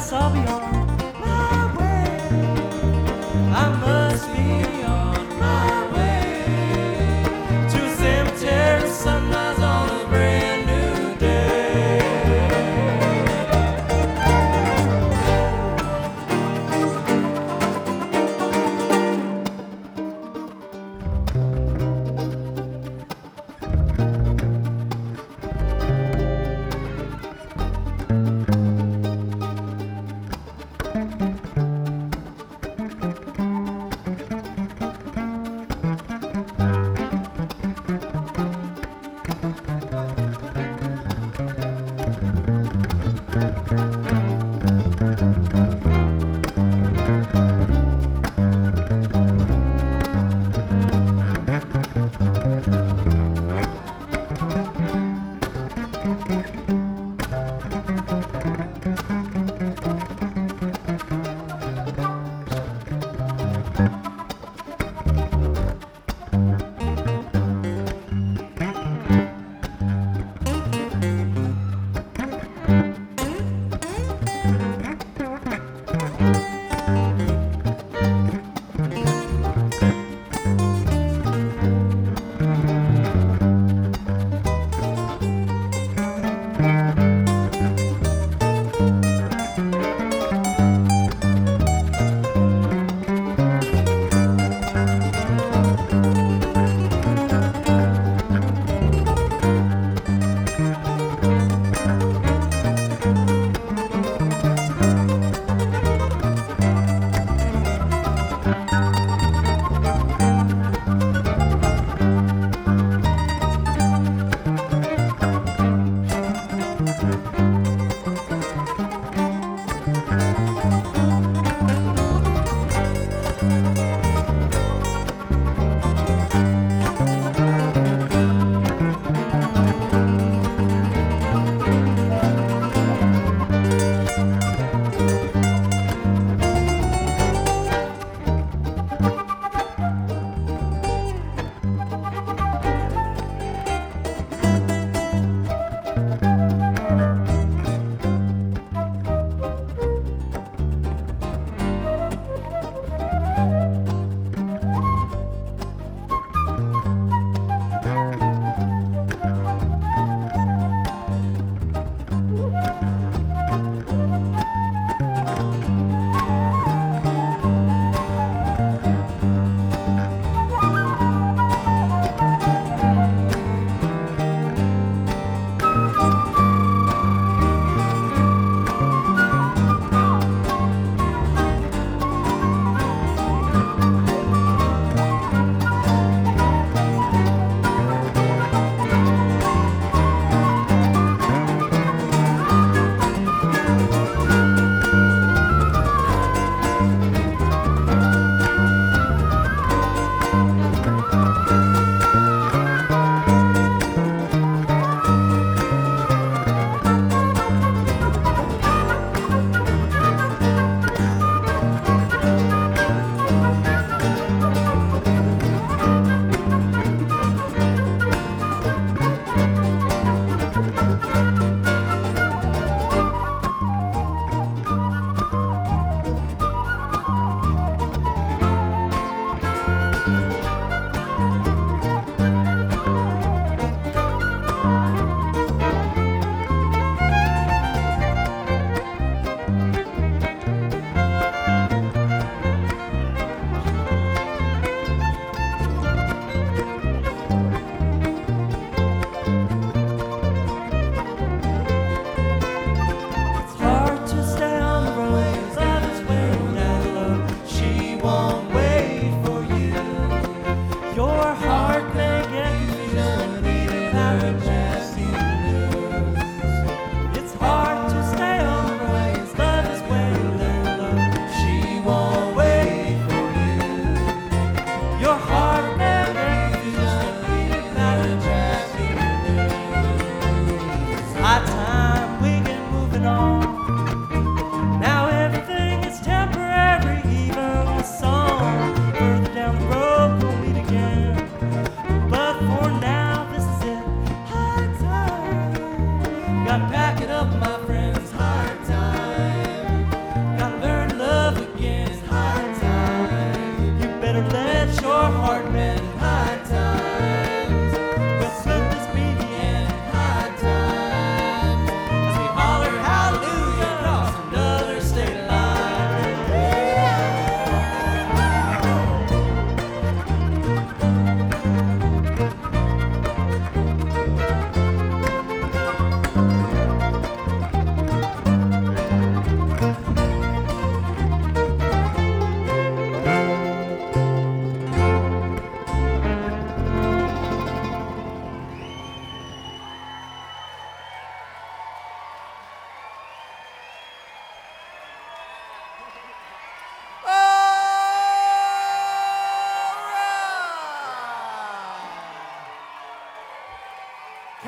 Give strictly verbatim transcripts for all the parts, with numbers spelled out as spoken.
guess I'll be on my way. I must be on my way to a cemetery sunrise on a brand new day.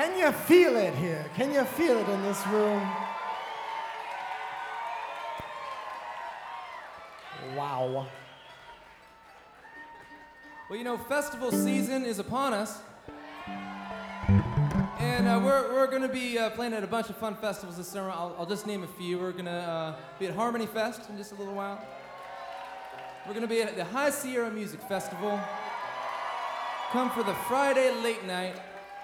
Can you feel it here? Can you feel it in this room? Wow. Well, you know, festival season is upon us. And uh, we're, we're going to be uh, playing at a bunch of fun festivals this summer. I'll, I'll just name a few. We're going to uh, be at Harmony Fest in just a little while. We're going to be at the High Sierra Music Festival. Come for the Friday late night.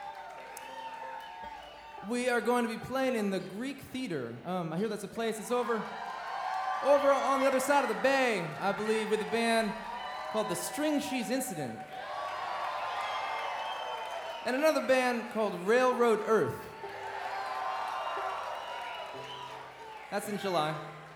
We are going to be playing in the Greek Theater. Um, I hear that's a place that's over, over on the other side of the bay, I believe, with a band called the String Cheese Incident. And another band called Railroad Earth. That's in July.